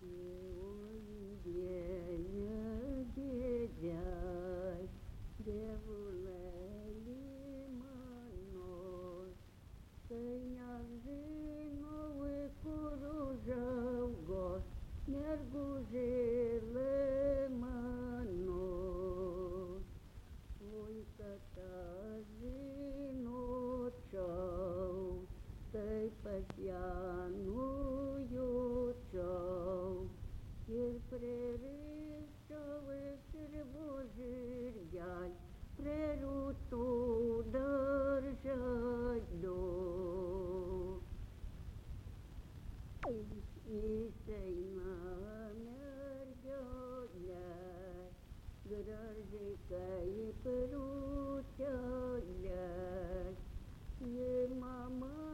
Mergujele mano, uită-te zinociau, tăi pătianu iuciau, ir prerișau esir bojirgai, prerutu dărjădo. Iseina mergioler, grăjică-i păruțioler, e mama